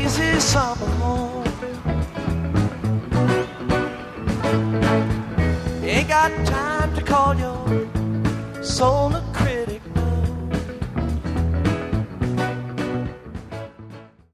lazy summer moon. Ain't got time to call your soul